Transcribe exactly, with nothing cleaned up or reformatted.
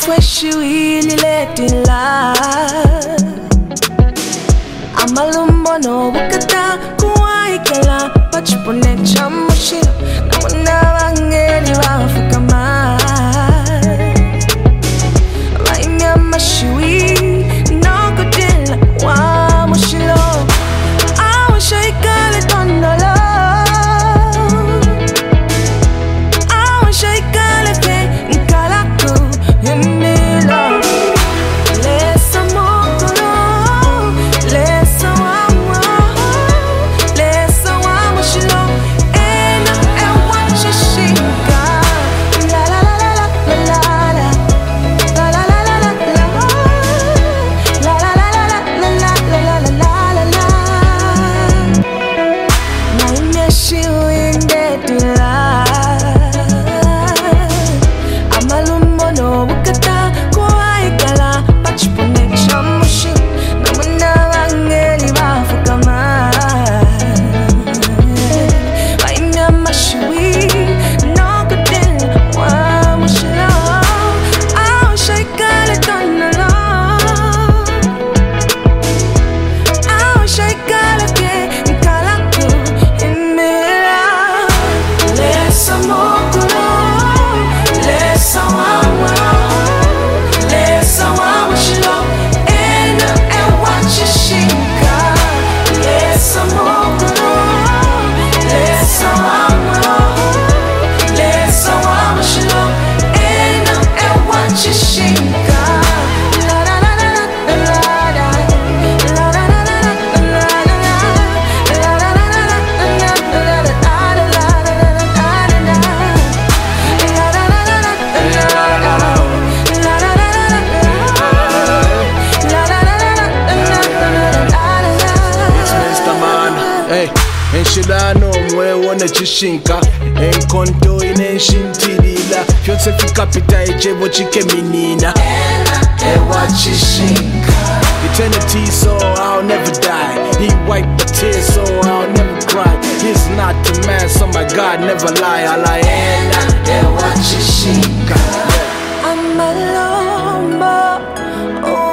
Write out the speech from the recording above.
fresh you really let it lie. Amalumbo no bukata kuwaikala pachipone chamushiro na wana wangeli wafuka mai Raimya mashui no kutila wa mushilo I wish I got it on the love I wish I got it in kalaku in me love Lesa mokoro Lesa wawa Lesa wa mushilo Ena e wachishika La la la la la la la La la la la la la La la la la la la la la la la la Naimyeshi uinde tula Amalumbo no bukata kuwaikala pachipone chamushi na mwana wangeli wafuka mai Raimya mashui no kutila wa mushilo I wish I got it on the law I wish I got it in kalaku in me love Lesa mokoro Lesa wawa Lesa wa mushilo Ena e wachishika Lesa mokoro Lesa wawa Lesa wa mushilo Ena e wachishika La la la la la la la La la la la la la la La la la la la la la la Mister Man, hey, enshilano mwe wona chishinka enkonto inenshintilila fyose fikapita echebo chikeminina ewa chishinka eternity so I'll never die he wiped the tears so I'll never cry he's not a man so my God never lie alaena ewa chishinka Amalombo, oh